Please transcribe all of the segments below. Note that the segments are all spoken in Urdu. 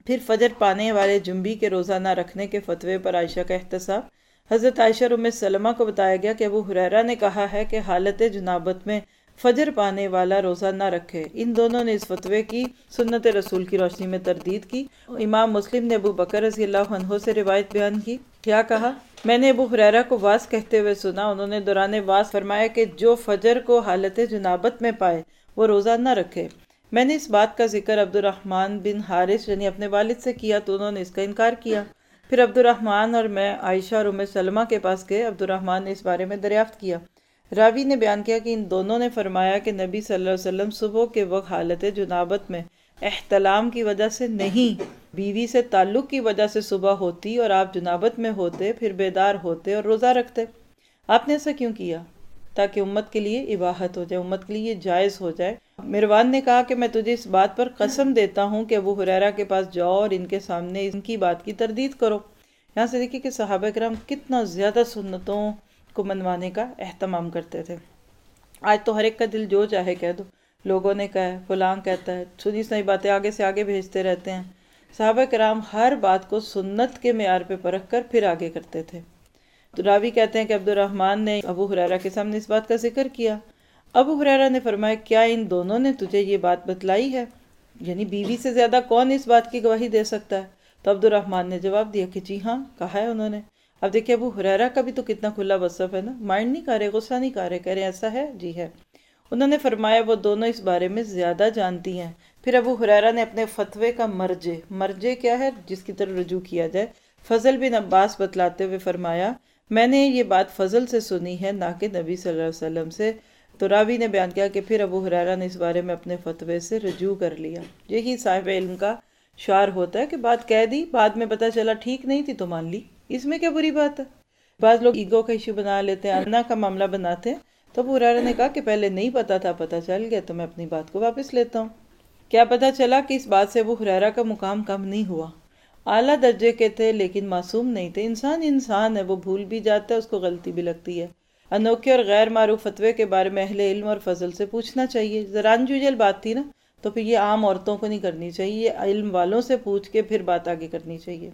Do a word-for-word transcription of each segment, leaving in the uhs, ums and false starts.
پھر فجر پانے والے جنبی کے روزہ نہ رکھنے کے فتوے پر عائشہ کا احتساب۔ حضرت عائشہ اور ام سلمہ کو بتایا گیا کہ ابو ہریرہ نے کہا ہے کہ حالت جنابت میں فجر پانے والا روزہ نہ رکھے۔ ان دونوں نے اس فتوے کی سنت رسول کی روشنی میں تردید کی۔ امام مسلم نے ابو بکر رضی اللہ عنہ سے روایت بیان کی، کیا کہا؟ میں نے ابو ہریرہ کو واعظ کہتے ہوئے سنا، انہوں نے دوران واعظ فرمایا کہ جو فجر کو حالت جنابت میں پائے وہ روزہ نہ رکھے۔ میں نے اس بات کا ذکر عبد الرحمن بن حارث یعنی اپنے والد سے کیا تو انہوں نے اس کا انکار کیا۔ پھر عبد الرحمن اور میں عائشہ اور ام سلمہ کے پاس گئے۔ عبد الرحمن نے اس بارے میں دریافت کیا۔ راوی نے بیان کیا کہ ان دونوں نے فرمایا کہ نبی صلی اللہ علیہ وسلم صبح کے وقت حالت جنابت میں احتلام کی وجہ سے نہیں، بیوی سے تعلق کی وجہ سے صبح ہوتی اور آپ جنابت میں ہوتے، پھر بیدار ہوتے اور روزہ رکھتے۔ آپ نے ایسا کیوں کیا؟ تاکہ امت کے لیے اباحت ہو جائے، امت کے لیے جائز ہو جائے۔ مروان نے کہا کہ میں تجھے اس بات پر قسم دیتا ہوں کہ ابو ہریرہ کے پاس جاؤ اور ان کے سامنے ان کی بات کی تردید کرو۔ یہاں سے دیکھیے کہ صحابہ کرام کتنا زیادہ سنتوں کو منوانے کا اہتمام کرتے تھے۔ آج تو ہر ایک کا دل جو چاہے کہہ دو، لوگوں نے کہا ہے، فلاں کہتا ہے، سنی سنائی باتیں آگے سے آگے بھیجتے رہتے ہیں۔ صحابہ کرام ہر بات کو سنت کے معیار پہ پرکھ کر پھر آگے کرتے تھے۔ تو راوی کہتے ہیں کہ عبد الرحمن نے ابو ہریرہ کے سامنے اس بات کا ذکر کیا۔ ابو ہریرہ نے فرمایا، کیا ان دونوں نے تجھے یہ بات بتلائی ہے؟ یعنی بیوی سے زیادہ کون اس بات کی گواہی دے سکتا ہے؟ تو عبد الرحمن نے جواب دیا کہ جی ہاں، کہا ہے انہوں نے۔ اب دیکھیں ابو ہریرہ کا بھی تو کتنا کھلا وصف ہے نا، مائنڈ نہیں کر رہے، غصہ نہیں کر رہے، کہہ رہے ایسا ہے، جی ہے۔ انہوں نے فرمایا وہ دونوں اس بارے میں زیادہ جانتی ہیں۔ پھر ابو ہریرہ نے اپنے فتوے کا مرجع، مرجع کیا ہے؟ جس کی طرف رجوع کیا جائے، فضل بن عباس بتلاتے ہوئے فرمایا، میں نے یہ بات فضل سے سنی ہے نہ کہ نبی صلی اللہ علیہ وسلم سے۔ تو راوی نے بیان کیا کہ پھر ابو ہریرہ نے اس بارے میں اپنے فتوے سے رجوع کر لیا۔ یہی صاحب علم کا شعار ہوتا ہے کہ بات کہہ دی، بعد میں پتہ چلا ٹھیک نہیں تھی تو مان لی، اس میں کیا بری بات ہے؟ بعض لوگ ایگو کا ایشو بنا لیتے ہیں، انا کا معاملہ بناتے ہیں۔ تو ابو ہریرہ نے کہا کہ پہلے نہیں پتا تھا، پتہ چل گیا تو میں اپنی بات کو واپس لیتا ہوں۔ کیا پتہ چلا کہ اس بات سے ابو ہریرہ کا مقام کم نہیں ہوا، اعلیٰ درجے کے تھے لیکن معصوم نہیں تھے۔ انسان انسان ہے، وہ بھول بھی جاتا ہے، اس کو غلطی بھی لگتی ہے۔ انوکھے اور غیر معروف فتوے کے بارے میں اہل علم اور فضل سے پوچھنا چاہیے۔ ذرا انجوجل بات تھی نا، تو پھر یہ عام عورتوں کو نہیں کرنی چاہیے، علم والوں سے پوچھ کے پھر بات آگے کرنی چاہیے۔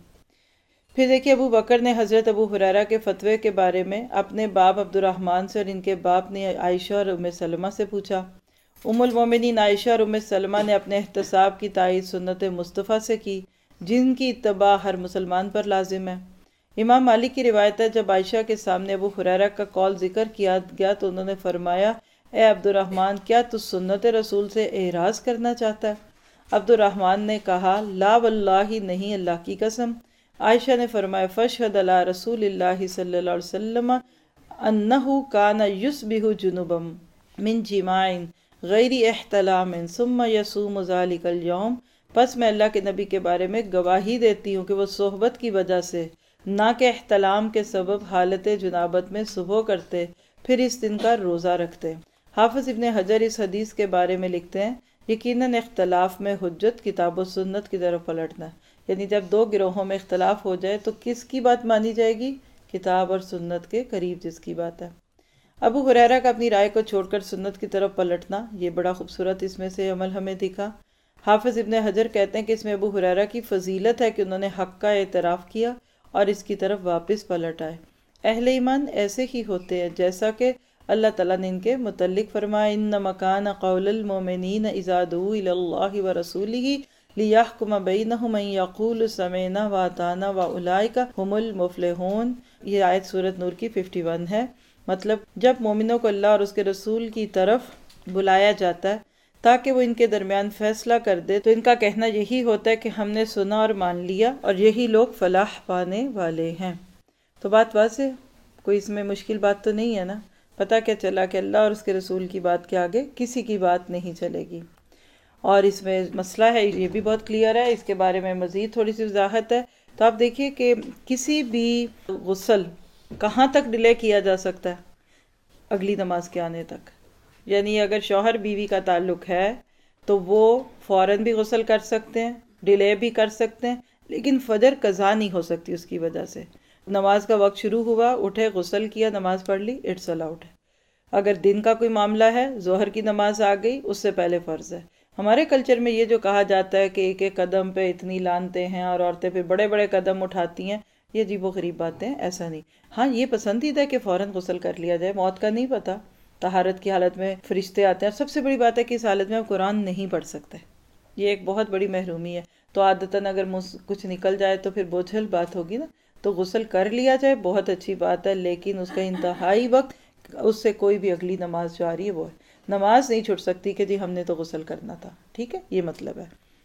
پھر دیکھیے ابو بکر نے حضرت ابو ہریرہ کے فتوے کے بارے میں اپنے باپ عبد الرحمن سے اور ان کے باپ نے عائشہ اور ام سلمہ سے پوچھا۔ ام المومنین عائشہ اور ام سلمہ نے اپنے احتساب کی تائید سنت مصطفیٰ سے کی، جن کی اتباع ہر مسلمان پر لازم ہے۔ امام مالک کی روایت ہے جب عائشہ کے سامنے ابو ہریرہ کا قول ذکر کیا گیا تو انہوں نے فرمایا، اے عبد الرحمن، کیا تو سنت رسول سے اعراض کرنا چاہتا ہے؟ عبد الرحمن نے کہا، لا واللہ، نہیں، اللہ کی قسم۔ عائشہ نے فرمایا، فاشہد علی رسول اللہ صلی اللہ علیہ وسلم انہ کان یصبح جنبا من جماع غیر احتلام ثم یصوم ذلک اليوم، پس میں اللہ کے نبی کے بارے میں گواہی دیتی ہوں کہ وہ صحبت کی وجہ سے نہ کہ احتلام کے سبب حالت جنابت میں صبح کرتے، پھر اس دن کا روزہ رکھتے۔ حافظ ابن حجر اس حدیث کے بارے میں لکھتے ہیں، یقیناً اختلاف میں حجت کتاب و سنت کی طرف پلٹنا ہے، یعنی جب دو گروہوں میں اختلاف ہو جائے تو کس کی بات مانی جائے گی؟ کتاب اور سنت کے قریب جس کی بات ہے۔ ابو ہریرہ کا اپنی رائے کو چھوڑ کر سنت کی طرف پلٹنا، یہ بڑا خوبصورت اس میں سے عمل ہمیں دکھا۔ حافظ ابن حجر کہتے ہیں کہ اس میں ابو ہریرہ کی فضیلت ہے کہ انہوں نے حق کا اعتراف کیا اور اس کی طرف واپس پلٹ آئے۔ اہل ایمان ایسے ہی ہوتے ہیں جیسا کہ اللہ تعالیٰ نے ان کے متعلق فرمایا، انما کان قول المؤمنین اذا دعوا الی اللہ ورسولہ لیحکم بینہم ان یقولوا سمعنا واطعنا واولئک ھم المفلحون۔ یہ آیت سورۃ نور کی اکیاون ہے۔ مطلب جب مومنوں کو اللہ اور اس کے رسول کی طرف بلایا جاتا ہے تاکہ وہ ان کے درمیان فیصلہ کر دے تو ان کا کہنا یہی ہوتا ہے کہ ہم نے سنا اور مان لیا، اور یہی لوگ فلاح پانے والے ہیں۔ تو بات واضح، کوئی اس میں مشکل بات تو نہیں ہے نا؟ پتہ کیا چلا کہ اللہ اور اس کے رسول کی بات کے آگے کسی کی بات نہیں چلے گی۔ اور اس میں مسئلہ ہے، یہ بھی بہت کلیئر ہے، اس کے بارے میں مزید تھوڑی سی وضاحت ہے۔ تو آپ دیکھیے کہ کسی بھی غسل کہاں تک ڈیلے کیا جا سکتا ہے؟ اگلی نماز کے آنے تک۔ یعنی اگر شوہر بیوی کا تعلق ہے تو وہ فوراً بھی غسل کر سکتے ہیں، ڈیلے بھی کر سکتے ہیں، لیکن فجر قضا نہیں ہو سکتی اس کی وجہ سے۔ نماز کا وقت شروع ہوا، اٹھے، غسل کیا، نماز پڑھ لی، اٹس الاؤڈ ہے۔ اگر دن کا کوئی معاملہ ہے، ظہر کی نماز آ گئی، اس سے پہلے فرض ہے۔ ہمارے کلچر میں یہ جو کہا جاتا ہے کہ ایک ایک قدم پہ اتنی لانتے ہیں اور عورتیں پھر بڑے بڑے قدم اٹھاتی ہیں، یہ عجیب و غریب باتیں، ایسا نہیں۔ ہاں یہ پسندیدہ ہے کہ فوراً غسل کر لیا جائے، موت کا نہیں پتہ، طہارت کی حالت میں فرشتے آتے ہیں، اور سب سے بڑی بات ہے کہ اس حالت میں آپ قرآن نہیں پڑھ سکتے، یہ ایک بہت بڑی محرومی ہے۔ تو عادتاً اگر منہ سے کچھ نکل جائے تو پھر بوجھل بات ہوگی نا، تو غسل کر لیا جائے بہت اچھی بات ہے، لیکن اس کا انتہائی وقت اس سے کوئی بھی اگلی نماز جو آ رہی ہے وہ ہے، نماز نہیں چھوٹ سکتی کہ جی ہم نے تو غسل کرنا تھا، ٹھیک ہے، یہ مطلب ہے۔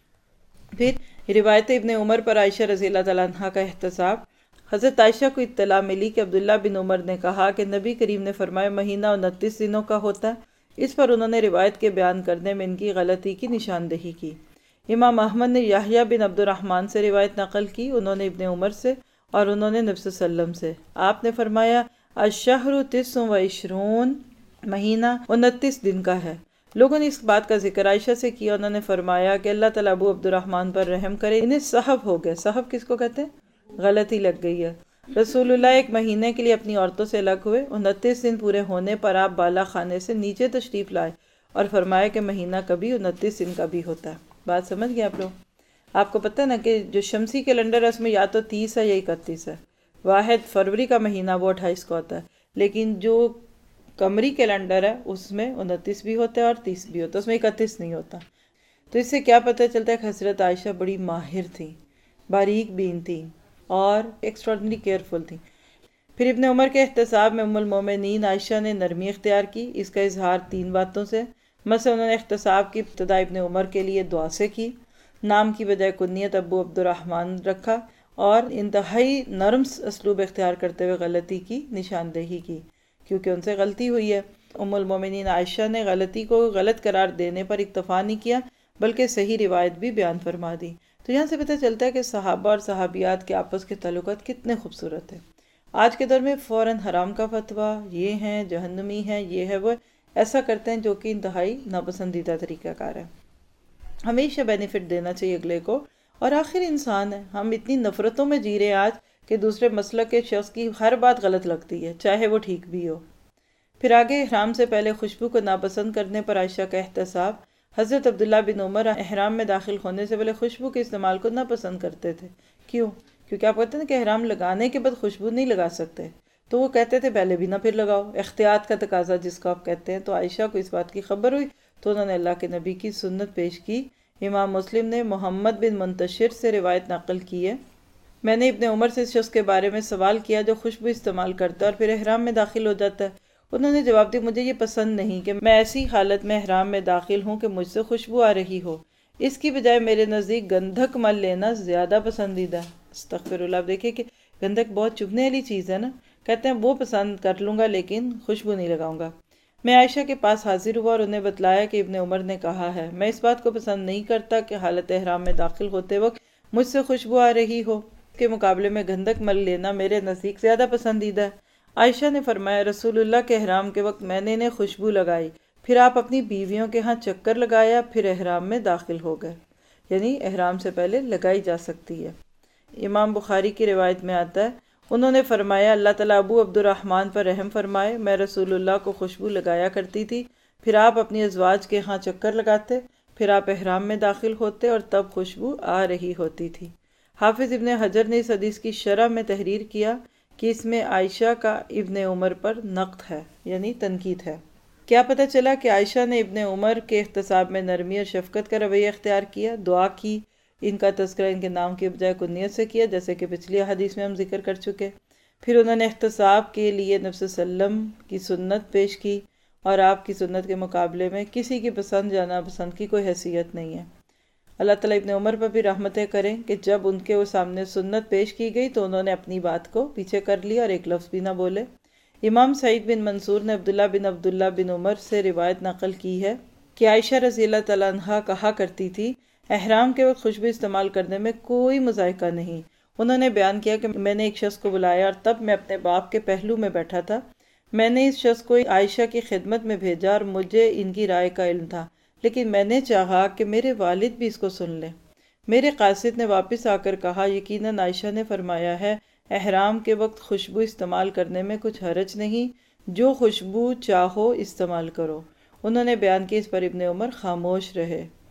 پھر روایت ابن عمر پر عائشہ رضی اللہ تعالیٰ عنہ کا احتساب۔ حضرت عائشہ کو اطلاع ملی کہ عبداللہ بن عمر نے کہا کہ نبی کریم نے فرمایا مہینہ انتیس دنوں کا ہوتا ہے۔ اس پر انہوں نے روایت کے بیان کرنے میں ان کی غلطی کی نشاندہی کی۔ امام احمد نے یحییٰ بن عبد الرحمن سے روایت نقل کی، انہوں نے ابن عمر سے اور انہوں نے نبی صلی اللہ علیہ وسلم سے، آپ نے فرمایا الشہر تسع و عشرون، مہینہ انتیس دن کا ہے۔ لوگوں نے اس بات کا ذکر عائشہ سے کیا، انہوں نے فرمایا کہ اللہ تعالیٰ ابو عبد الرحمن پر رحم کرے، انہیں صحب ہو گئے۔ صحب کس کو کہتے ہیں؟ غلطی لگ گئی ہے۔ رسول اللہ ایک مہینے کے لیے اپنی عورتوں سے الگ ہوئے، انتیس دن پورے ہونے پر آپ بالا خانے سے نیچے تشریف لائے اور فرمایا کہ مہینہ کبھی انتیس دن کا بھی ہوتا ہے۔ بات سمجھ گئے آپ لوگ؟ آپ کو پتہ ہے نا کہ جو شمسی کیلنڈر ہے اس میں یا تو تیس ہے یا اکتیس ہے، واحد فروری کا مہینہ وہ اٹھائیس کا ہوتا ہے، لیکن جو قمری کیلنڈر ہے اس میں انتیس بھی ہوتا ہے اور تیس بھی ہوتا ہے، اس میں اکتیس نہیں ہوتا۔ تو اس سے کیا پتہ چلتا ہے کہ حضرت عائشہ بڑی ماہر تھیں، باریک بین تھیں اور ایکسٹراڈنری کیئرفل تھیں۔ پھر ابن عمر کے احتساب میں ام المومنین عائشہ نے نرمی اختیار کی، اس کا اظہار تین باتوں سے، مثلا انہوں نے احتساب کی ابتدا ابن عمر کے لیے دعا سے کی، نام کی بجائے کنیت ابو عبد الرحمن رکھا، اور انتہائی نرم اسلوب اختیار کرتے ہوئے غلطی کی نشاندہی کی، کیونکہ ان سے غلطی ہوئی ہے۔ ام المومنین عائشہ نے غلطی کو غلط قرار دینے پر اکتفا نہیں کیا، بلکہ صحیح روایت بھی بیان فرما دی۔ تو یہاں سے پتہ چلتا ہے کہ صحابہ اور صحابیات کے آپس کے تعلقات کتنے خوبصورت ہیں۔ آج کے دور میں فوراً حرام کا فتویٰ، یہ ہیں جہنمی ہیں، یہ ہے وہ، ایسا کرتے ہیں جو کہ انتہائی ناپسندیدہ طریقہ کار ہے۔ ہمیشہ بینیفٹ دینا چاہیے اگلے کو، اور آخر انسان ہے، ہم اتنی نفرتوں میں جی رہے ہیں آج کہ دوسرے مسلک کے شخص کی ہر بات غلط لگتی ہے، چاہے وہ ٹھیک بھی ہو۔ پھر آگے احرام سے پہلے خوشبو کو ناپسند کرنے پر عائشہ کا احتساب۔ حضرت عبداللہ بن عمر احرام میں داخل ہونے سے پہلے خوشبو کے استعمال کو ناپسند کرتے تھے۔ کیوں؟ کیونکہ آپ کہتے ہیں کہ احرام لگانے کے بعد خوشبو نہیں لگا سکتے، تو وہ کہتے تھے پہلے بھی نہ پھر لگاؤ، احتیاط کا تقاضا جس کو آپ کہتے ہیں۔ تو عائشہ کو اس بات کی خبر ہوئی تو انہوں نے اللہ کے نبی کی سنت پیش کی۔ امام مسلم نے محمد بن منتشر سے روایت نقل کی ہے، میں نے ابن عمر سے اس شخص کے بارے میں سوال کیا جو خوشبو استعمال کرتا ہے اور پھر احرام میں داخل ہو جاتا ہے۔ انہوں نے جواب دیا مجھے یہ پسند نہیں کہ میں ایسی حالت میں احرام میں داخل ہوں کہ مجھ سے خوشبو آ رہی ہو، اس کی بجائے میرے نزدیک گندھک مل لینا زیادہ پسندیدہ ہے۔ استغفر اللہ۔ آپ دیکھیں کہ گندھک بہت چبھنے والی چیز ہے نا، کہتے ہیں وہ پسند کر لوں گا لیکن خوشبو نہیں لگاؤں گا۔ میں عائشہ کے پاس حاضر ہوا اور انہیں بتلایا کہ ابن عمر نے کہا ہے میں اس بات کو پسند نہیں کرتا کہ حالت احرام میں داخل ہوتے وقت مجھ سے خوشبو آ رہی ہو، کے مقابلے میں گندھک مل لینا میرے نزدیک زیادہ پسندیدہ ہے۔ عائشہ نے فرمایا رسول اللہ کے احرام کے وقت میں نے انہیں خوشبو لگائی، پھر آپ اپنی بیویوں کے ہاں چکر لگایا، پھر احرام میں داخل ہو گئے، یعنی احرام سے پہلے لگائی جا سکتی ہے۔ امام بخاری کی روایت میں آتا ہے انہوں نے فرمایا اللہ تعالیٰ ابو عبد الرحمن پر رحم فرمائے، میں رسول اللہ کو خوشبو لگایا کرتی تھی، پھر آپ اپنی ازواج کے ہاں چکر لگاتے، پھر آپ احرام میں داخل ہوتے اور تب خوشبو آ رہی ہوتی تھی۔ حافظ ابن حجر نے اس حدیث کی شرح میں تحریر کیا کہ اس میں عائشہ کا ابن عمر پر نقد ہے، یعنی تنقید ہے۔ کیا پتہ چلا کہ عائشہ نے ابن عمر کے احتساب میں نرمی اور شفقت کا رویہ اختیار کیا، دعا کی، ان کا تذکرہ ان کے نام کے بجائے کنیت سے کیا، جیسے کہ پچھلی حدیث میں ہم ذکر کر چکے۔ پھر انہوں نے احتساب کے لیے نبی صلی اللہ علیہ وسلم کی سنت پیش کی، اور آپ کی سنت کے مقابلے میں کسی کی پسند یا ناپسند کی کوئی حیثیت نہیں ہے۔ اللہ تعالیٰ ابن عمر پر بھی رحمتیں کریں کہ جب ان کے وہ سامنے سنت پیش کی گئی تو انہوں نے اپنی بات کو پیچھے کر لیا اور ایک لفظ بھی نہ بولے۔ امام سعید بن منصور نے عبداللہ بن عبداللہ بن عمر سے روایت نقل کی ہے کہ عائشہ رضی اللہ تعالیٰ عنہا کہا کرتی تھی احرام کے وقت خوشبو استعمال کرنے میں کوئی مذائقہ نہیں۔ انہوں نے بیان کیا کہ میں نے ایک شخص کو بلایا اور تب میں اپنے باپ کے پہلو میں بیٹھا تھا، میں نے اس شخص کو عائشہ کی خدمت میں بھیجا اور مجھے ان کی رائے کا علم تھا، لیکن میں نے چاہا کہ میرے والد بھی اس کو سن لیں۔ میرے قاصد نے واپس آ کر کہا یقیناً عائشہ نے فرمایا ہے احرام کے وقت خوشبو استعمال کرنے میں کچھ حرج نہیں، جو خوشبو چاہو استعمال کرو۔ انہوں نے بیان کی، اس پر ابن عمر خاموش رہے۔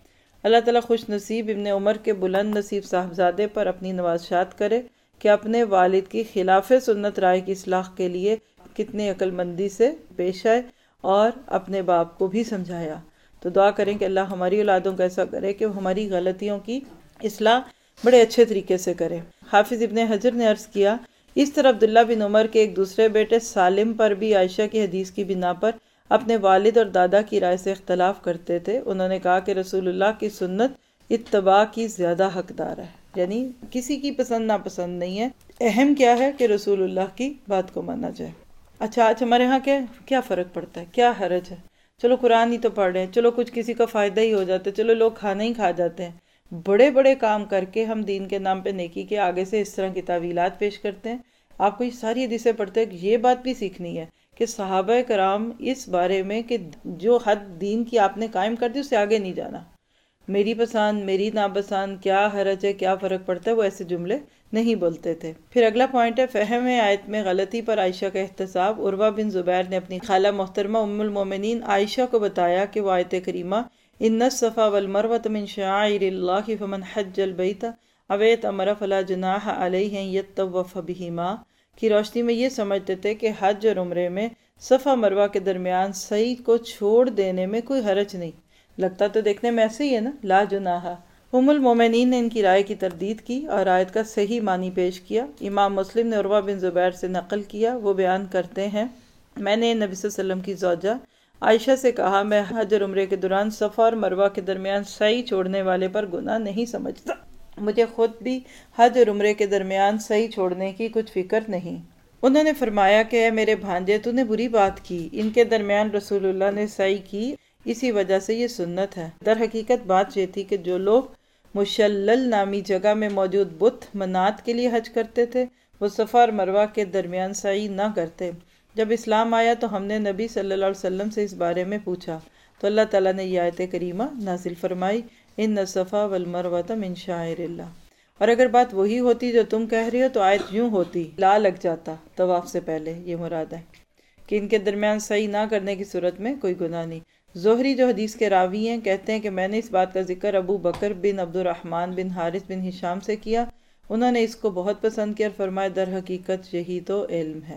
اللہ تعالیٰ خوش نصیب ابن عمر کے بلند نصیب صاحبزادے پر اپنی نوازشات کرے کہ اپنے والد کی خلاف سنت رائے کی اصلاح کے لیے کتنی عقل مندی سے پیش آئے اور اپنے باپ کو بھی سمجھایا۔ تو دعا کریں کہ اللہ ہماری اولادوں کو ایسا کرے کہ وہ ہماری غلطیوں کی اصلاح بڑے اچھے طریقے سے کرے۔ حافظ ابن حجر نے عرض کیا، اس طرح عبداللہ بن عمر کے ایک دوسرے بیٹے سالم پر بھی عائشہ کی حدیث کی بنا پر اپنے والد اور دادا کی رائے سے اختلاف کرتے تھے۔ انہوں نے کہا کہ رسول اللہ کی سنت اتباع کی زیادہ حقدار ہے، یعنی کسی کی پسند ناپسند نہیں ہے، اہم کیا ہے کہ رسول اللہ کی بات کو مانا جائے۔ اچھا آج ہمارے ہاں کیا کیا فرق پڑتا ہے، کیا حرج ہے، چلو قرآن ہی تو پڑھ رہے ہیں، چلو کچھ کسی کا فائدہ ہی ہو جاتا ہے، چلو لوگ کھانا ہی کھا جاتے ہیں۔ بڑے بڑے کام کر کے ہم دین کے نام پہ نیکی کے آگے سے اس طرح کی تعویلات پیش کرتے ہیں۔ آپ کو یہ ساری حدیثیں پڑھتے ہیں کہ یہ بات بھی سیکھنی ہے کہ صحابہ کرام اس بارے میں کہ جو حد دین کی آپ نے قائم کر دی اس سے آگے نہیں جانا، میری پسند میری ناپسند، کیا حرج ہے، کیا فرق پڑتا ہے، وہ ایسے جملے نہیں بولتے تھے۔ پھر اگلا پوائنٹ ہے فہم آیت میں غلطی پر عائشہ کا احتساب۔ عروہ بن زبیر نے اپنی خالہ محترمہ ام المومنین عائشہ کو بتایا کہ وہ آیت کریمہ ان الصفا والمروۃ من شعائر اللہ فمن حج البیت او اعتمر فلا جناح علیہ ان یطوف بہما کی روشنی میں یہ سمجھتے تھے کہ حج اور عمرے میں صفا مروہ کے درمیان سعی کو چھوڑ دینے میں کوئی حرج نہیں۔ لگتا تو دیکھنے میں ایسے ہی ہے نا، لا جناح۔ ام المومنین نے ان کی رائے کی تردید کی اور آیت کا صحیح معنی پیش کیا۔ امام مسلم نے عروہ بن زبیر سے نقل کیا، وہ بیان کرتے ہیں، میں نے نبی صلی اللہ علیہ وسلم کی زوجہ عائشہ سے کہا، میں حج اور عمرے کے دوران صفا اور مروہ کے درمیان سعی چھوڑنے والے پر گناہ نہیں سمجھتا، مجھے خود بھی حج اور عمرے کے درمیان سعی چھوڑنے کی کچھ فکر نہیں۔ انہوں نے فرمایا کہ اے میرے بھانجے، تو نے بری بات کی، ان کے درمیان رسول اللہ نے سعی کی، اسی وجہ سے یہ سنت ہے۔ در حقیقت بات یہ تھی کہ جو لوگ مشلل نامی جگہ میں موجود بت منات کے لیے حج کرتے تھے وہ صفا اور مروہ کے درمیان سعی نہ کرتے۔ جب اسلام آیا تو ہم نے نبی صلی اللہ علیہ وسلم سے اس بارے میں پوچھا تو اللہ تعالیٰ نے یہ آیت کریمہ نازل فرمائی، ان الصفا والمروۃ من شعائر اللہ۔ اور اگر بات وہی ہوتی جو تم کہہ رہی ہو تو آیت یوں ہوتی، لا لگ جاتا طواف سے پہلے، یہ مراد ہے کہ ان کے درمیان سعی نہ کرنے کی صورت میں کوئی گناہ نہیں۔ زہری جو حدیث کے راوی ہیں کہتے ہیں کہ میں نے اس بات کا ذکر ابو بکر بن عبد الرحمن بن حارث بن ہشام سے کیا، انہوں نے اس کو بہت پسند کیا اور فرمایا در حقیقت یہی تو علم ہے۔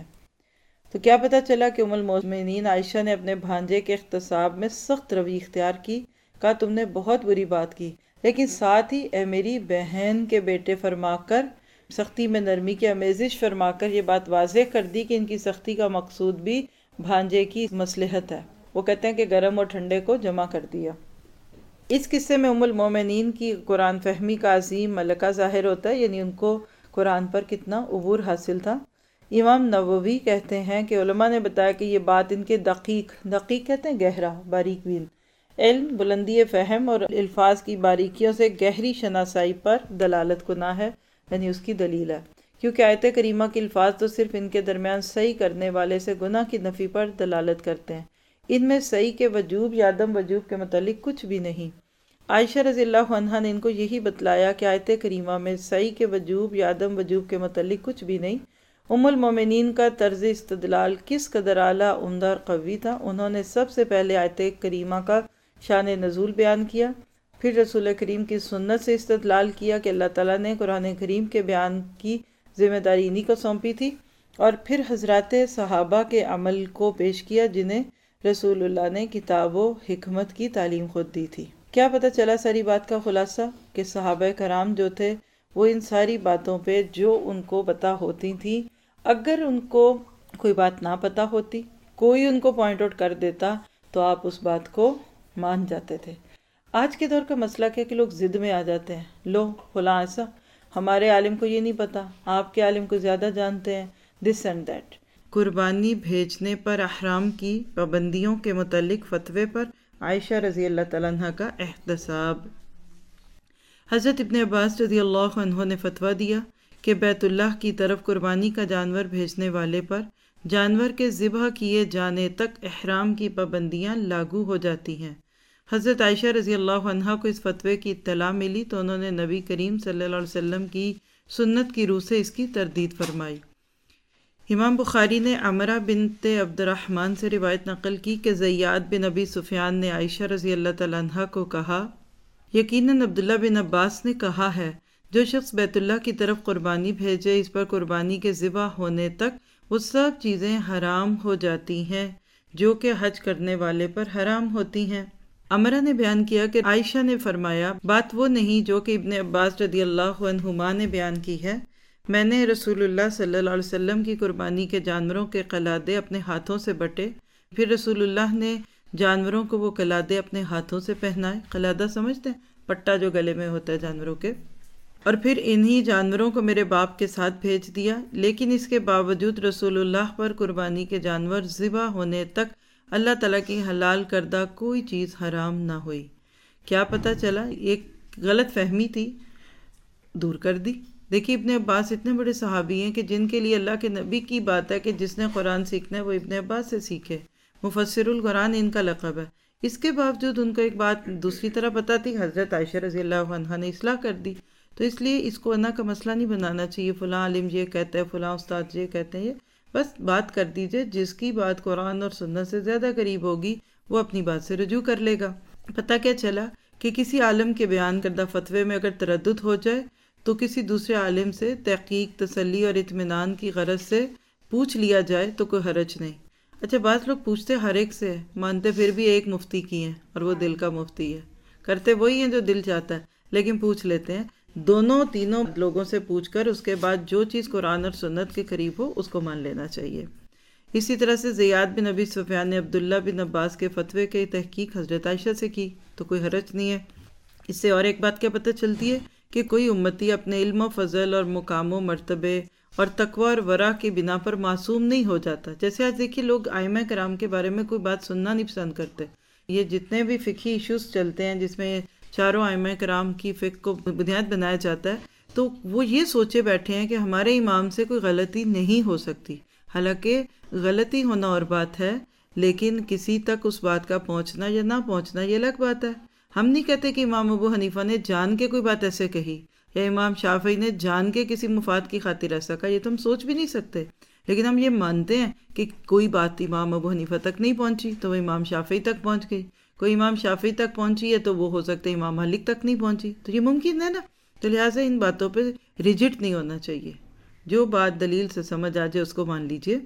تو کیا پتہ چلا کہ ام المومنین عائشہ نے اپنے بھانجے کے احتساب میں سخت روی اختیار کی، کہا تم نے بہت بری بات کی، لیکن ساتھ ہی اے میری بہن کے بیٹے فرما کر سختی میں نرمی کی آمیزش فرما کر یہ بات واضح کر دی کہ ان کی سختی کا مقصود بھی بھانجے کی مصلحت ہے۔ وہ کہتے ہیں کہ گرم اور ٹھنڈے کو جمع کر دیا۔ اس قصے میں ام المومنین کی قرآن فہمی کا عظیم ملکہ ظاہر ہوتا ہے، یعنی ان کو قرآن پر کتنا عبور حاصل تھا۔ امام نووی کہتے ہیں کہ علماء نے بتایا کہ یہ بات ان کے دقیق دقیق کہتے ہیں گہرا، باریک بین علم، بلندی فہم اور الفاظ کی باریکیوں سے گہری شناسائی پر دلالت گناہ ہے، یعنی اس کی دلیل ہے، کیونکہ آیت کریمہ کے الفاظ تو صرف ان کے درمیان صحیح کرنے والے سے گناہ کی نفی پر دلالت کرتے ہیں، ان میں صحیح کے وجوب یا عدم وجوب کے متعلق کچھ بھی نہیں۔ عائشہ رضی اللہ عنہا نے ان کو یہی بتلایا کہ آیت کریمہ میں صحیح کے وجوب یا عدم وجوب کے متعلق کچھ بھی نہیں۔ ام المومنین کا طرز استدلال کس قدر اعلیٰ، عمدہ اور قوی تھا۔ انہوں نے سب سے پہلے آیت کریمہ کا شان نزول بیان کیا، پھر رسول کریم کی سنت سے استدلال کیا کہ اللہ تعالیٰ نے قرآن کریم کے بیان کی ذمہ داری انہی کو سونپی تھی، اور پھر حضرات صحابہ کے عمل کو پیش کیا جنہیں رسول اللہ نے کتاب و حکمت کی تعلیم خود دی تھی۔ کیا پتہ چلا ساری بات کا خلاصہ کہ صحابہ کرام جو تھے وہ ان ساری باتوں پہ جو ان کو پتہ ہوتی تھی، اگر ان کو کوئی بات نہ پتہ ہوتی، کوئی ان کو پوائنٹ آؤٹ کر دیتا تو آپ اس بات کو مان جاتے تھے۔ آج کے دور کا مسئلہ کیا کہ لوگ ضد میں آ جاتے ہیں، لو فلاں ایسا، ہمارے عالم کو یہ نہیں پتہ، آپ کے عالم کو زیادہ جانتے ہیں، دس اینڈ دیٹ۔ قربانی بھیجنے پر احرام کی پابندیوں کے متعلق فتوے پر عائشہ رضی اللہ تعالیٰ عنہ کا احتساب۔ حضرت ابن عباس رضی اللہ عنہ نے فتویٰ دیا کہ بیت اللہ کی طرف قربانی کا جانور بھیجنے والے پر جانور کے ذبح کیے جانے تک احرام کی پابندیاں لاگو ہو جاتی ہیں۔ حضرت عائشہ رضی اللہ عنہا کو اس فتوے کی اطلاع ملی تو انہوں نے نبی کریم صلی اللہ علیہ وسلم کی سنت کی روح سے اس کی تردید فرمائی۔ امام بخاری نے عمرہ بنت عبد الرحمن سے روایت نقل کی کہ زیاد بن ابی سفیان نے عائشہ رضی اللہ تعالیٰ عنہ کو کہا، یقیناً عبداللہ بن عباس نے کہا ہے، جو شخص بیت اللہ کی طرف قربانی بھیجے، اس پر قربانی کے ذبح ہونے تک وہ سب چیزیں حرام ہو جاتی ہیں جو کہ حج کرنے والے پر حرام ہوتی ہیں۔ امرہ نے بیان کیا کہ عائشہ نے فرمایا، بات وہ نہیں جو کہ ابن عباس رضی اللہ عنہما نے بیان کی ہے، میں نے رسول اللہ صلی اللہ علیہ وسلم کی قربانی کے جانوروں کے قلادے اپنے ہاتھوں سے بٹے، پھر رسول اللہ نے جانوروں کو وہ قلادے اپنے ہاتھوں سے پہنائے۔ قلادہ سمجھتے ہیں؟ پٹا جو گلے میں ہوتا ہے جانوروں کے۔ اور پھر انہی جانوروں کو میرے باپ کے ساتھ بھیج دیا، لیکن اس کے باوجود رسول اللہ پر قربانی کے جانور ذبح ہونے تک اللہ تعالیٰ کی حلال کردہ کوئی چیز حرام نہ ہوئی۔ کیا پتہ چلا؟ ایک غلط فہمی تھی، دور کر دی۔ دیکھیے ابن عباس اتنے بڑے صحابی ہیں کہ جن کے لیے اللہ کے نبی کی بات ہے کہ جس نے قرآن سیکھنا ہے وہ ابن عباس سے سیکھے، مفسر القرآن ان کا لقب ہے۔ اس کے باوجود ان کو ایک بات دوسری طرح پتہ تھی، حضرت عائشہ رضی اللہ عنہا نے اصلاح کر دی۔ تو اس لیے اس کو انا کا مسئلہ نہیں بنانا چاہیے، فلاں عالم یہ کہتے ہیں، فلاں استاد یہ کہتے ہیں، یہ بس بات کر دیجئے، جس کی بات قرآن اور سنت سے زیادہ قریب ہوگی وہ اپنی بات سے رجوع کر لے گا۔ پتہ کیا چلا کہ کسی عالم کے بیان کردہ فتوے میں اگر تردد ہو جائے تو کسی دوسرے عالم سے تحقیق، تسلی اور اطمینان کی غرض سے پوچھ لیا جائے تو کوئی حرج نہیں۔ اچھا، بعض لوگ پوچھتے ہر ایک سے، مانتے پھر بھی ایک مفتی کی ہیں اور وہ دل کا مفتی ہے، کرتے وہی ہیں جو دل چاہتا ہے، لیکن پوچھ لیتے ہیں۔ دونوں تینوں لوگوں سے پوچھ کر اس کے بعد جو چیز قرآن اور سنت کے قریب ہو اس کو مان لینا چاہیے۔ اسی طرح سے زیاد بن ابی سفیان نے عبداللہ بن عباس کے فتوے کی تحقیق حضرت عائشہ سے کی، تو کوئی حرج نہیں ہے۔ اس سے اور ایک بات کیا پتہ چلتی ہے کہ کوئی امتی اپنے علم و فضل اور مقام و مرتبے اور تقوی اور ورع کی بنا پر معصوم نہیں ہو جاتا۔ جیسے آج دیکھیے لوگ ائمہ کرام کے بارے میں کوئی بات سننا نہیں پسند کرتے۔ یہ جتنے بھی فقہی ایشوز چلتے ہیں جس میں چاروں ائمہ کرام کی فقہ کو بنیاد بنایا جاتا ہے، تو وہ یہ سوچے بیٹھے ہیں کہ ہمارے امام سے کوئی غلطی نہیں ہو سکتی۔ حالانکہ غلطی ہونا اور بات ہے، لیکن کسی تک اس بات کا پہنچنا یا نہ پہنچنا یہ الگ بات ہے۔ ہم نہیں کہتے کہ امام ابو حنیفہ نے جان کے کوئی بات ایسے کہی یا امام شافعی نے جان کے کسی مفاد کی خاطر ایسا کہا، یہ تو ہم سوچ بھی نہیں سکتے، لیکن ہم یہ مانتے ہیں کہ کوئی بات امام ابو حنیفہ تک نہیں پہنچی تو وہ امام شافعی تک پہنچ گئی، کوئی امام شافعی تک پہنچی ہے تو وہ ہو سکتا ہے امام مالک تک نہیں پہنچی، تو یہ ممکن ہے نا۔ تو لہٰذا ان باتوں پہ ریجٹ نہیں ہونا چاہیے، جو بات دلیل سے سمجھ آ جائے اس کو مان لیجئے۔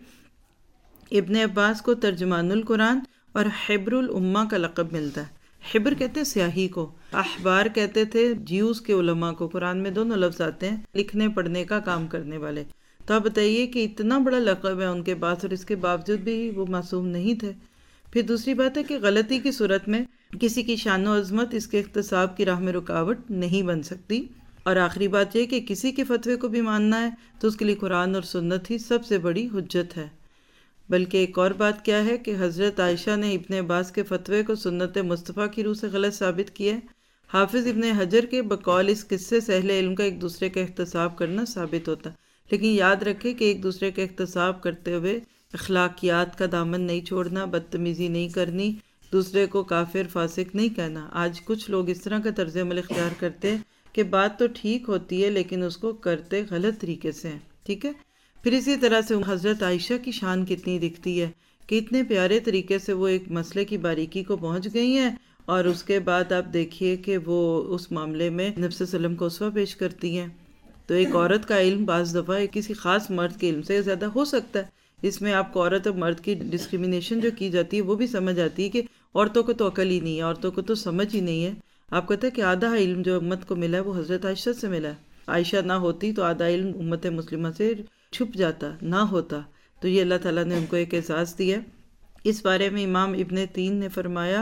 ابن عباس کو ترجمان القرآن اور حبر الامہ کا لقب ملتا ہے۔ حبر کہتے ہیں سیاہی کو، احبار کہتے تھے جیوز کے علماء کو، قرآن میں دونوں لفظ آتے ہیں، لکھنے پڑھنے کا کام کرنے والے۔ تو آپ بتائیے کہ اتنا بڑا لقب ہے ان کے پاس اور اس کے باوجود بھی وہ معصوم نہیں تھے۔ پھر دوسری بات ہے کہ غلطی کی صورت میں کسی کی شان و عظمت اس کے احتساب کی راہ میں رکاوٹ نہیں بن سکتی۔ اور آخری بات یہ کہ کسی کے فتوے کو بھی ماننا ہے تو اس کے لیے قرآن اور سنت ہی سب سے بڑی حجت ہے۔ بلکہ ایک اور بات کیا ہے کہ حضرت عائشہ نے ابن عباس کے فتوے کو سنت مصطفیٰ کی روح سے غلط ثابت کیا ہے۔ حافظ ابن حجر کے بقول اس قصے سے اہل علم کا ایک دوسرے کا احتساب کرنا ثابت ہوتا ہے، لیکن یاد رکھے کہ ایک دوسرے کا احتساب کرتے ہوئے اخلاقیات کا دامن نہیں چھوڑنا، بدتمیزی نہیں کرنی، دوسرے کو کافر فاسق نہیں کہنا۔ آج کچھ لوگ اس طرح کا طرز عمل اختیار کرتے ہیں کہ بات تو ٹھیک ہوتی ہے لیکن اس کو کرتے غلط طریقے سے ہیں، ٹھیک ہے۔ پھر اسی طرح سے حضرت عائشہ کی شان کتنی دکھتی ہے کہ اتنے پیارے طریقے سے وہ ایک مسئلے کی باریکی کو پہنچ گئی ہیں، اور اس کے بعد آپ دیکھیے کہ وہ اس معاملے میں نبی صلی اللہ علیہ وسلم کو اسوہ پیش کرتی ہیں۔ تو ایک عورت کا علم بعض دفعہ کسی خاص مرد کے علم سے زیادہ ہو سکتا ہے۔ اس میں آپ کو عورت اور مرد کی ڈسکریمنیشن جو کی جاتی ہے وہ بھی سمجھ آتی ہے کہ عورتوں کو تو عقل ہی نہیں ہے، عورتوں کو تو سمجھ ہی نہیں ہے۔ آپ کہتے ہیں کہ آدھا علم جو امت کو ملا ہے وہ حضرت عائشہ سے ملا ہے۔ عائشہ نہ ہوتی تو آدھا علم امت مسلمہ سے چھپ جاتا، نہ ہوتا۔ تو یہ اللہ تعالیٰ نے ان کو ایک اعزاز دیا۔ اس بارے میں امام ابن تین نے فرمایا،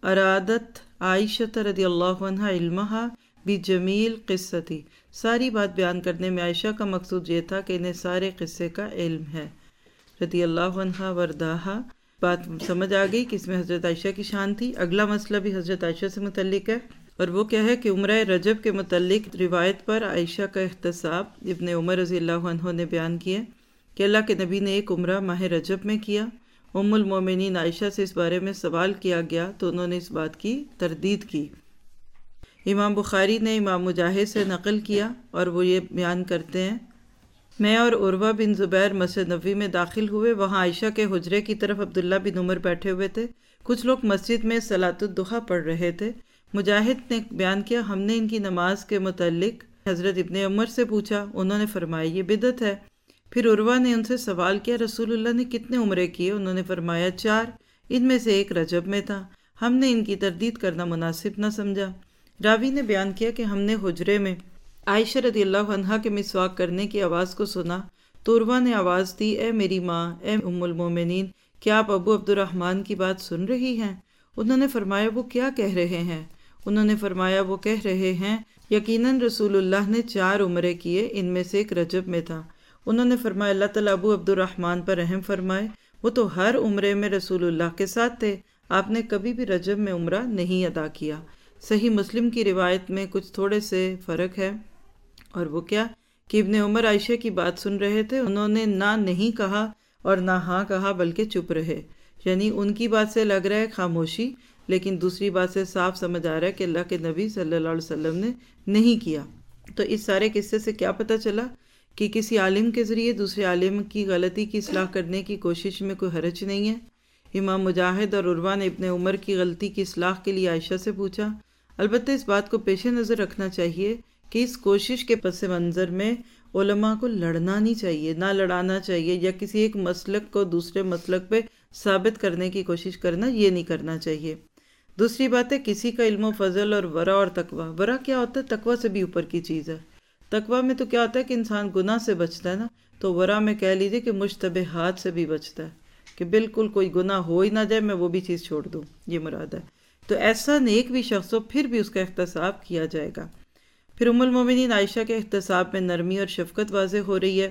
ارادت عائشہ رضی اللہ عنہ علمہا بجمیل قصتی، ساری بات بیان کرنے میں عائشہ کا مقصود یہ تھا کہ انہیں سارے قصے کا علم ہے، رضی اللہ عنہ ورداہا۔ بات سمجھ آ گئی کہ اس میں حضرت عائشہ کی شان تھی۔ اگلا مسئلہ بھی حضرت عائشہ سے متعلق ہے، اور وہ کیا ہے کہ عمرہ رجب کے متعلق روایت پر عائشہ کا احتساب ابن عمر رضی اللہ عنہ نے بیان کیا کہ اللہ کے نبی نے ایک عمرہ ماہ رجب میں کیا۔ ام المومنین عائشہ سے اس بارے میں سوال کیا گیا تو انہوں نے اس بات کی تردید کی۔ امام بخاری نے امام مجاہد سے نقل کیا اور وہ یہ بیان کرتے ہیں، میں اور عروہ بن زبیر مسجد نبوی میں داخل ہوئے، وہاں عائشہ کے حجرے کی طرف عبداللہ بن عمر بیٹھے ہوئے تھے۔ کچھ لوگ مسجد میں صلاۃ الضحیٰ پڑھ رہے تھے۔ مجاہد نے بیان کیا ہم نے ان کی نماز کے متعلق حضرت ابن عمر سے پوچھا، انہوں نے فرمایا یہ بدعت ہے۔ پھر عروہ نے ان سے سوال کیا رسول اللہ نے کتنے عمرے کیے؟ انہوں نے فرمایا چار، ان میں سے ایک رجب میں تھا، ہم نے ان کی تردید کرنا مناسب نہ سمجھا۔ راوی نے بیان کیا کہ ہم نے حجرے میں عائشہ رضی اللہ عنہا کے مسواک کرنے کی آواز کو سنا تو عروہ نے آواز دی، اے میری ماں، اے ام المومنین، کیا آپ ابو عبد الرحمن کی بات سن رہی ہیں؟ انہوں نے فرمایا وہ کیا کہہ رہے ہیں؟ انہوں نے فرمایا وہ کہہ رہے ہیں یقیناً رسول اللہ نے چار عمرے کیے، ان میں سے ایک رجب میں تھا۔ انہوں نے فرمایا اللہ تعالیٰ ابو عبد الرحمن پر رحم فرمائے، وہ تو ہر عمرے میں رسول اللہ کے ساتھ تھے، آپ نے کبھی بھی رجب میں عمرہ نہیں ادا کیا۔ صحیح مسلم کی روایت میں کچھ تھوڑے سے فرق ہے، اور وہ کیا کہ ابن عمر عائشہ کی بات سن رہے تھے، انہوں نے نہ نہیں کہا اور نہ ہاں کہا بلکہ چپ رہے، یعنی ان کی بات سے لگ رہا ہے خاموشی، لیکن دوسری بات سے صاف سمجھ آ رہا ہے کہ اللہ کے نبی صلی اللہ علیہ وسلم نے نہیں کیا۔ تو اس سارے قصے سے کیا پتہ چلا کہ کسی عالم کے ذریعے دوسرے عالم کی غلطی کی اصلاح کرنے کی کوشش میں کوئی حرج نہیں ہے۔ امام مجاہد اور عروہ نے ابن عمر کی غلطی کی اصلاح کے لیے عائشہ سے پوچھا۔ البتہ اس بات کو پیش نظر رکھنا چاہیے کہ اس کوشش کے پس منظر میں علماء کو لڑنا نہیں چاہیے، نہ لڑانا چاہیے، یا کسی ایک مسلک کو دوسرے مسلک پہ ثابت کرنے کی کوشش کرنا، یہ نہیں کرنا چاہیے۔ دوسری بات ہے کسی کا علم و فضل اور ورع اور تقوی۔ ورع کیا ہوتا ہے؟ تقوی سے بھی اوپر کی چیز ہے۔ تقوی میں تو کیا ہوتا ہے کہ انسان گناہ سے بچتا ہے نا، تو ورع میں کہہ لیجئے کہ مشتبہات سے بھی بچتا ہے، کہ بالکل کوئی گناہ ہو ہی نہ جائے، میں وہ بھی چیز چھوڑ دوں، یہ مراد ہے۔ تو ایسا نیک بھی شخص ہو پھر بھی اس کا احتساب کیا جائے گا۔ پھر ام المومنین عائشہ کے احتساب میں نرمی اور شفقت واضح ہو رہی ہے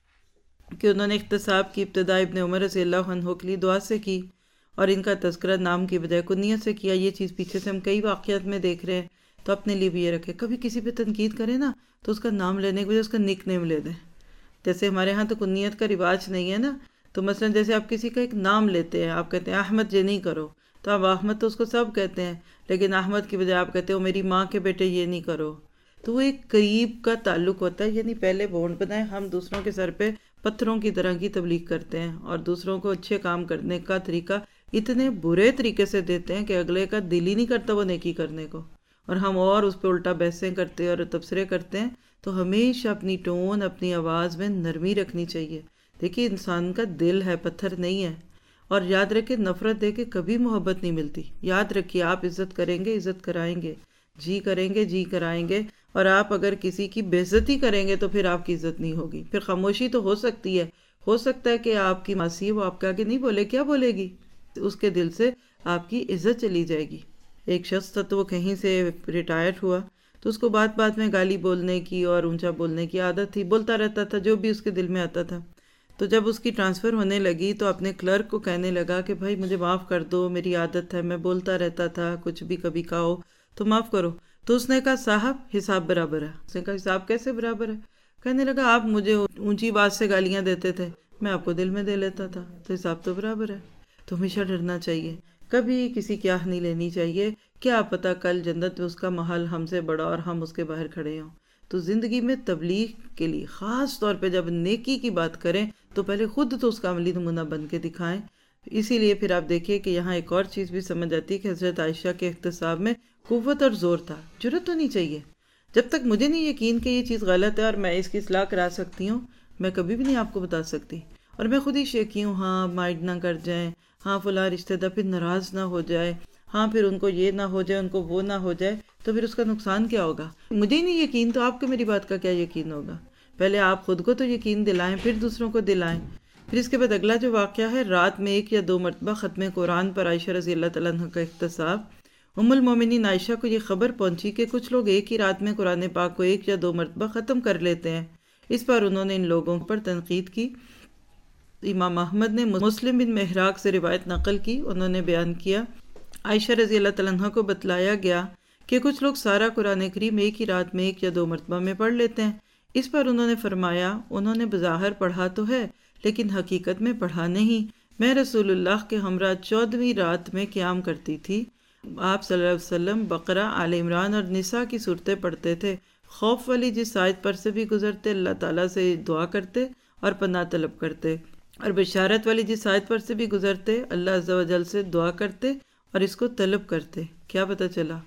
کہ انہوں نے احتساب کی ابتدا ابن عمر رضی اللہ عنہ کے لیے دعا سے کی، اور ان کا تذکرہ نام کی بجائے کنیت سے کیا۔ یہ چیز پیچھے سے ہم کئی واقعات میں دیکھ رہے ہیں، تو اپنے لیے بھی یہ رکھے، کبھی کسی پہ تنقید کریں نا تو اس کا نام لینے کے بجائے اس کا نک نیم لے دیں۔ جیسے ہمارے ہاں تو کنیت کا رواج نہیں ہے نا، تو مثلا جیسے آپ کسی کا ایک نام لیتے ہیں، آپ کہتے ہیں احمد یہ نہیں کرو، تو آپ احمد تو اس کو سب کہتے ہیں، لیکن احمد کی بجائے آپ کہتے ہو میری ماں کے بیٹے یہ نہیں کرو، تو وہ ایک قریب کا تعلق ہوتا ہے۔ یعنی پہلے بونڈ بنائیں، ہم دوسروں کے سر پہ پتھروں کی طرح کی تبلیغ کرتے ہیں، اور دوسروں کو اچھے کام کرنے کا طریقہ اتنے برے طریقے سے دیتے ہیں کہ اگلے کا دل ہی نہیں کرتا وہ نیکی کرنے کو، اور ہم اور اس پہ الٹا بحثیں کرتے اور تبصرے کرتے ہیں۔ تو ہمیشہ اپنی ٹون، اپنی آواز میں نرمی رکھنی چاہیے۔ دیکھیے انسان کا دل ہے، پتھر نہیں ہے، اور یاد رکھیں نفرت دے کے کبھی محبت نہیں ملتی۔ یاد رکھیے آپ عزت کریں گے، عزت کرائیں گے، جی کریں گے، جی کرائیں گے، اور آپ اگر کسی کی بے عزتی کریں گے تو پھر آپ کی عزت نہیں ہوگی۔ پھر خاموشی تو ہو سکتی ہے، ہو سکتا ہے کہ آپ کی ماسی وہ آپ کے آگے نہیں بولے، کیا بولے گی؟ اس کے دل سے آپ کی عزت چلی جائے گی۔ ایک شخص تھا تو وہ کہیں سے ریٹائر ہوا، تو اس کو بات بات میں گالی بولنے کی اور اونچا بولنے کی عادت تھی، بولتا رہتا تھا جو بھی اس کے دل میں آتا تھا۔ تو جب اس کی ٹرانسفر ہونے لگی تو اپنے کلرک کو کہنے لگا کہ بھائی مجھے معاف کر دو، میری عادت ہے، میں بولتا رہتا تھا، کچھ بھی کبھی کہو تو معاف کرو۔ تو اس نے کہا صاحب حساب برابر ہے۔ اس نے کہا حساب کیسے برابر ہے؟ کہنے لگا آپ مجھے اونچی بات سے گالیاں دیتے تھے، میں آپ کو دل میں دے لیتا تھا، تو حساب تو برابر ہے۔ تو ہمیشہ ڈرنا چاہیے، کبھی کسی کی آہ نہیں لینی چاہیے، کیا پتہ کل جنت میں اس کا محل ہم سے بڑا اور ہم اس کے باہر کھڑے ہوں۔ تو زندگی میں تبلیغ کے لیے خاص طور پہ جب نیکی کی بات کریں تو پہلے خود تو اس کا عملی نمونہ بن کے دکھائیں۔ اسی لیے پھر آپ دیکھیے کہ یہاں ایک اور چیز بھی سمجھ آتی ہے کہ حضرت عائشہ کے احتساب میں قوت اور زور تھا، جرت ہونی چاہیے۔ جب تک مجھے نہیں یقین کہ یہ چیز غلط ہے اور میں اس کی اصلاح کرا سکتی ہوں، میں کبھی بھی نہیں آپ کو بتا سکتی، اور میں خود ہی شیکی ہوں، ہاں مائنڈ نہ کر جائیں، ہاں فلاں رشتہ دار پھر ناراض نہ ہو جائے، ہاں پھر ان کو یہ نہ ہو جائے، ان کو وہ نہ ہو جائے، تو پھر اس کا نقصان کیا ہوگا؟ مجھے ہی نہیں یقین تو آپ کو میری بات کا کیا یقین ہوگا؟ پہلے آپ خود کو تو یقین دلائیں، پھر دوسروں کو دلائیں۔ پھر اس کے بعد اگلا جو واقعہ ہے، رات میں ایک یا دو مرتبہ ختم قرآن پر عائشہ رضی اللہ تعالیٰ عنہ کا احتساب۔ ام المومنین عائشہ کو یہ خبر پہنچی کہ کچھ لوگ ایک ہی رات میں قرآن پاک کو ایک یا دو مرتبہ ختم کر لیتے ہیں۔ اس پر انہوں نے ان لوگوں پر تنقید کی۔ امام احمد نے مسلم بن محراق سے روایت نقل کی، انہوں نے بیان کیا عائشہ رضی اللہ تعالیٰ عنہ کو بتلایا گیا کہ کچھ لوگ سارا قرآن کریم ایک ہی رات میں ایک یا دو مرتبہ میں پڑھ لیتے ہیں۔ اس پر انہوں نے فرمایا انہوں نے بظاہر پڑھا تو ہے لیکن حقیقت میں پڑھا نہیں۔ میں رسول اللہ کے ہمراہ چودہویں رات میں قیام کرتی تھی، آپ صلی اللہ علیہ وسلم بقرہ، آل عمران اور نساء کی صورتیں پڑھتے تھے، خوف والی جس آیت پر سے بھی گزرتے اللہ تعالیٰ سے دعا کرتے اور پناہ طلب کرتے، اور بشارت والی جس آیت پر سے بھی گزرتے اللہ عز و جل سے دعا کرتے اور اس کو طلب کرتے۔ کیا پتہ چلا؟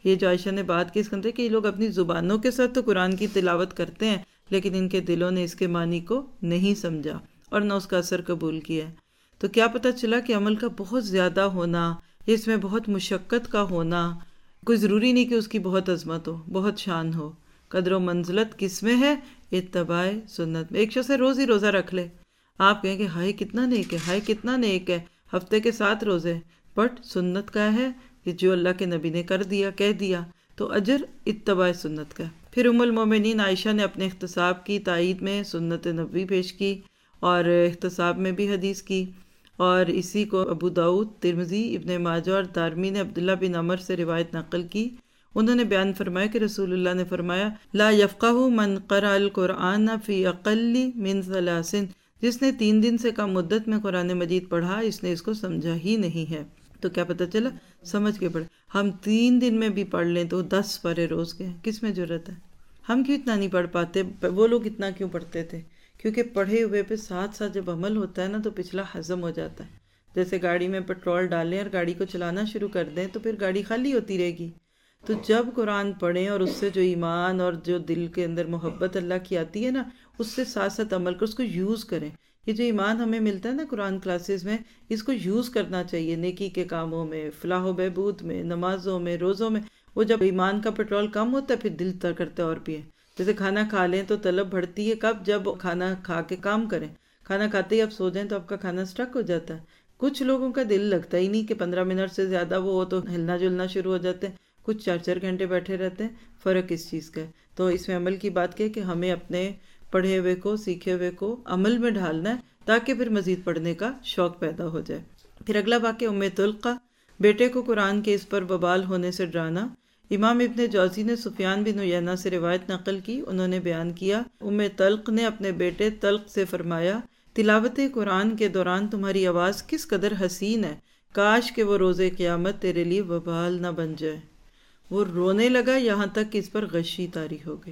یہ جو عائشہ نے بات کی اس کے اندر کہ یہ لوگ اپنی زبانوں کے ساتھ تو قرآن کی تلاوت کرتے ہیں لیکن ان کے دلوں نے اس کے معنی کو نہیں سمجھا اور نہ اس کا اثر قبول کیا۔ تو کیا پتہ چلا کہ عمل کا بہت زیادہ ہونا، اس میں بہت مشقت کا ہونا، کوئی ضروری نہیں کہ اس کی بہت عظمت ہو، بہت شان ہو۔ قدر و منزلت کس میں ہے؟ اتباع سنت میں۔ ایک شخص روز ہی روزہ رکھ لے، آپ کہیں کہ ہائے کتنا نیک ہے، ہائے کتنا نیک ہے، ہفتے کے سات روزے، بٹ سنت کا ہے کہ جو اللہ کے نبی نے کر دیا کہہ دیا، تو اجر اتباع سنت کا۔ پھر ام المومنین عائشہ نے اپنے احتساب کی تائید میں سنت نبوی پیش کی اور احتساب میں بھی حدیث کی، اور اسی کو ابو داؤد، ترمذی، ابن ماجہ اور دارمی نے عبداللہ بن عمر سے روایت نقل کی۔ انہوں نے بیان فرمایا کہ رسول اللہ نے فرمایا لا یفقہ من قرأ القرآن فی اقل من ثلاث، جس نے تین دن سے کم مدت میں قرآن مجید پڑھا اس نے اس کو سمجھا ہی نہیں ہے۔ تو کیا پتہ چلا؟ سمجھ کے پڑھے۔ ہم تین دن میں بھی پڑھ لیں تو دس پارے روز کے، کس میں جرت ہے؟ ہم کیوں اتنا نہیں پڑھ پاتے؟ وہ لوگ اتنا کیوں پڑھتے تھے؟ کیونکہ پڑھے ہوئے پہ ساتھ ساتھ جب عمل ہوتا ہے نا تو پچھلا ہضم ہو جاتا ہے۔ جیسے گاڑی میں پیٹرول ڈالیں اور گاڑی کو چلانا شروع کر دیں تو پھر گاڑی خالی ہوتی رہے گی۔ تو جب قرآن پڑھیں اور اس سے جو ایمان اور جو دل کے اندر محبت اللہ کی آتی ہے نا، اس سے ساتھ ساتھ عمل کر اس کو یوز کریں۔ یہ جو ایمان ہمیں ملتا ہے نا قرآن کلاسز میں، اس کو یوز کرنا چاہیے نیکی کے کاموں میں، فلاح و بہبود میں، نمازوں میں، روزوں میں۔ وہ جب ایمان کا پیٹرول کم ہوتا ہے پھر دل تر کرتا ہے اور پئیں۔ جیسے کھانا کھا لیں تو طلب بڑھتی ہے کب؟ جب کھانا کھا کے کام کریں۔ کھانا کھاتے ہی آپ سو جائیں تو آپ کا کھانا سٹک ہو جاتا ہے۔ کچھ لوگوں کا دل لگتا ہی نہیں کہ پندرہ منٹ سے زیادہ وہ ہو تو ہلنا جلنا شروع ہو جاتے ہیں، کچھ چار چار گھنٹے بیٹھے رہتے ہیں۔ فرق اس چیز کا ہے۔ تو اس میں عمل کی بات کہ کہ ہمیں اپنے پڑھے ہوئے کو، سیکھے ہوئے کو عمل میں ڈھالنا ہے تاکہ پھر مزید پڑھنے کا شوق پیدا ہو جائے۔ پھر اگلا واقعہ ام طلقہ، بیٹے کو قرآن کے اس پر وبال ہونے سے ڈرانا۔ امام ابن جوزی نے سفیان بن عیینہ سے روایت نقل کی، انہوں نے بیان کیا ام طلق نے اپنے بیٹے طلق سے فرمایا تلاوت قرآن کے دوران تمہاری آواز کس قدر حسین ہے، کاش کہ وہ روز قیامت تیرے لیے وبال نہ بن جائے۔ وہ رونے لگا یہاں تک کہ اس پر غشی طاری ہو گئی۔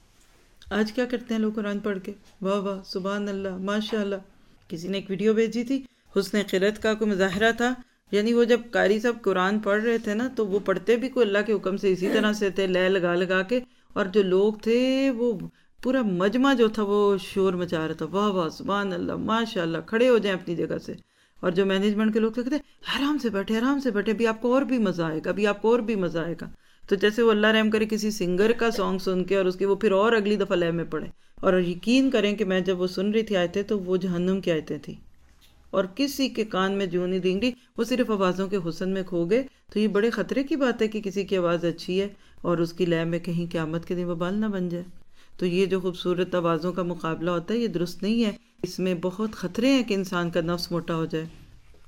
آج کیا کرتے ہیں لوگ قرآن پڑھ کے؟ واہ واہ، سبحان اللہ، ماشاء اللہ۔ کسی نے ایک ویڈیو بھیجی تھی، حسن قرأت کا کوئی مظاہرہ تھا، یعنی وہ جب قاری صاحب قرآن پڑھ رہے تھے نا تو وہ پڑھتے بھی کوئی اللہ کے حکم سے اسی طرح سے تھے، لے لگا لگا کے، اور جو لوگ تھے وہ پورا مجمع جو تھا وہ شور مچا رہا تھا، واہ واہ، سبحان اللہ، ماشاء اللہ، کھڑے ہو جائیں اپنی جگہ سے۔ اور جو مینجمنٹ کے لوگ تھے کہتے آرام سے بیٹھے، آرام سے بیٹھے، ابھی آپ کو اور بھی مزہ آئے گا، ابھی آپ کو اور بھی مزہ آئے گا۔ تو جیسے وہ اللہ رحم کرے کسی سنگر کا سانگ سن کے اور اس کی وہ پھر اور اگلی دفعہ لے میں پڑھے، اور یقین کریں کہ میں جب وہ سن رہی تھی آیتیں تو وہ جہنم کی آیتیں تھیں، اور کسی کے کان میں جو نہیں دیں گی، وہ صرف آوازوں کے حسن میں کھو گئے۔ تو یہ بڑے خطرے کی بات ہے کہ کسی کی آواز اچھی ہے اور اس کی لے میں کہیں قیامت کے دن وبال نہ بن جائے۔ تو یہ جو خوبصورت آوازوں کا مقابلہ ہوتا ہے یہ درست نہیں ہے، اس میں بہت خطرے ہیں کہ انسان کا نفس موٹا ہو جائے۔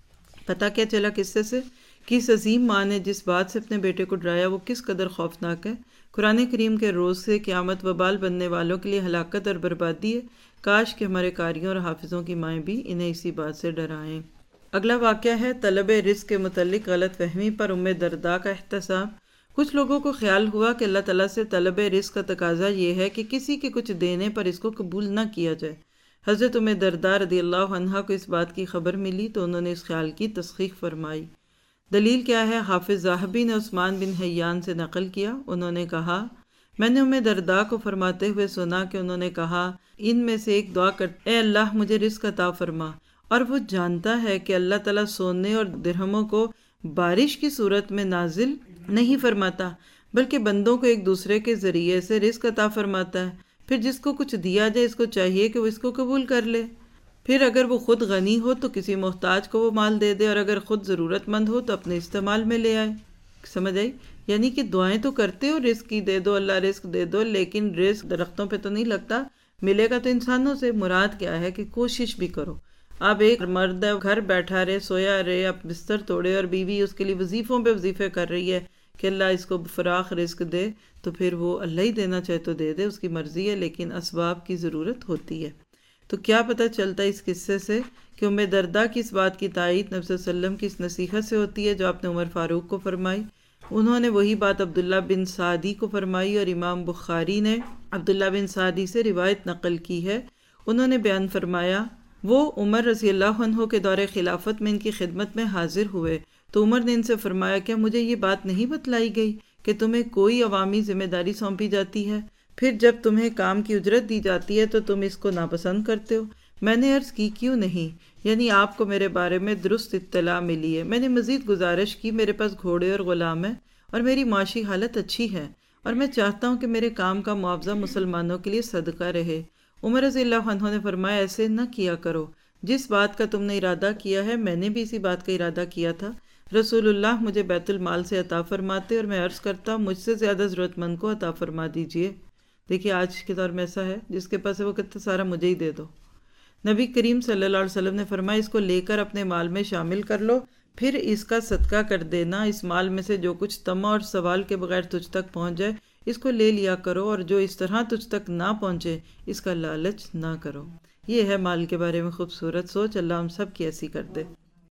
پتہ کیا چلا قصے سے؟ کس عظیم ماں نے جس بات سے اپنے بیٹے کو ڈرایا وہ کس قدر خوفناک ہے۔ قرآن کریم کے روز سے قیامت وبال بننے والوں کے لیے ہلاکت اور بربادی ہے۔ کاش کہ ہمارے قاریوں اور حافظوں کی مائیں بھی انہیں اسی بات سے ڈرائیں۔ اگلا واقعہ ہے طلب رزق کے متعلق غلط فہمی پر ام درداء کا احتساب۔ کچھ لوگوں کو خیال ہوا کہ اللہ تعالیٰ سے طلب رزق کا تقاضا یہ ہے کہ کسی کے کچھ دینے پر اس کو قبول نہ کیا جائے۔ حضرت ام درداء رضی اللہ عنہا کو اس بات کی خبر ملی تو انہوں نے اس خیال کی تصحیح فرمائی۔ دلیل کیا ہے؟ حافظ ذہبی نے عثمان بن حیان سے نقل کیا، انہوں نے کہا میں نے ام درداء کو فرماتے ہوئے سنا کہ انہوں نے کہا ان میں سے ایک دعا کر، اے اللہ مجھے رزق عطا فرما، اور وہ جانتا ہے کہ اللہ تعالیٰ سونے اور درہموں کو بارش کی صورت میں نازل نہیں فرماتا بلکہ بندوں کو ایک دوسرے کے ذریعے سے رزق عطا فرماتا ہے۔ پھر جس کو کچھ دیا جائے اس کو چاہیے کہ وہ اس کو قبول کر لے، پھر اگر وہ خود غنی ہو تو کسی محتاج کو وہ مال دے دے، اور اگر خود ضرورت مند ہو تو اپنے استعمال میں لے آئے۔ سمجھ آئی؟ یعنی کہ دعائیں تو کرتے ہو رزق کی دے دو، اللہ رزق دے دو، لیکن رزق درختوں پہ تو نہیں لگتا، ملے گا تو انسانوں سے۔ مراد کیا ہے کہ کوشش بھی کرو۔ اب ایک مرد گھر بیٹھا رہے، سویا رہے، اب بستر توڑے، اور بیوی اس کے لیے وظیفوں پہ وظیفے کر رہی ہے کہ اللہ اس کو فراخ رزق دے، تو پھر وہ اللہ ہی دینا چاہے تو دے دے، اس کی مرضی ہے، لیکن اسباب کی ضرورت ہوتی ہے۔ تو کیا پتہ چلتا ہے اس قصے سے کہ ام درداء کی اس بات کی تائید نبی صلی اللہ علیہ وسلم کی اس نصیحت سے ہوتی ہے جو آپ نے عمر فاروق کو فرمائی۔ انہوں نے وہی بات عبداللہ بن سعدی کو فرمائی، اور امام بخاری نے عبداللہ بن سعدی سے روایت نقل کی ہے۔ انہوں نے بیان فرمایا وہ عمر رضی اللہ عنہ کے دور خلافت میں ان کی خدمت میں حاضر ہوئے تو عمر نے ان سے فرمایا کیا مجھے یہ بات نہیں بتلائی گئی کہ تمہیں کوئی عوامی ذمہ داری سونپی جاتی ہے، پھر جب تمہیں کام کی اجرت دی جاتی ہے تو تم اس کو ناپسند کرتے ہو؟ میں نے عرض کی کیوں نہیں، یعنی آپ کو میرے بارے میں درست اطلاع ملی ہے۔ میں نے مزید گزارش کی، میرے پاس گھوڑے اور غلام ہیں اور میری معاشی حالت اچھی ہے، اور میں چاہتا ہوں کہ میرے کام کا معاوضہ مسلمانوں کے لیے صدقہ رہے۔ عمر رضی اللہ عنہ نے فرمایا ایسے نہ کیا کرو، جس بات کا تم نے ارادہ کیا ہے میں نے بھی اسی بات کا ارادہ کیا تھا۔ رسول اللہ مجھے بیت المال سے عطا فرماتے اور میں عرض کرتا ہوں مجھ سے زیادہ ضرورت مند کو عطا فرما دیجئے۔ دیکھیے آج کے دور میں ایسا ہے، جس کے پاس ہے وہ کہتا سارا مجھے ہی دے دو۔ نبی کریم صلی اللہ علیہ وسلم نے فرمایا اس کو لے کر اپنے مال میں شامل کر لو، پھر اس کا صدقہ کر دینا۔ اس مال میں سے جو کچھ طمع اور سوال کے بغیر تجھ تک پہنچ جائے اس کو لے لیا کرو، اور جو اس طرح تجھ تک نہ پہنچے اس کا لالچ نہ کرو۔ یہ ہے مال کے بارے میں خوبصورت سوچ۔ اللہ ہم سب کی ایسی کر دے۔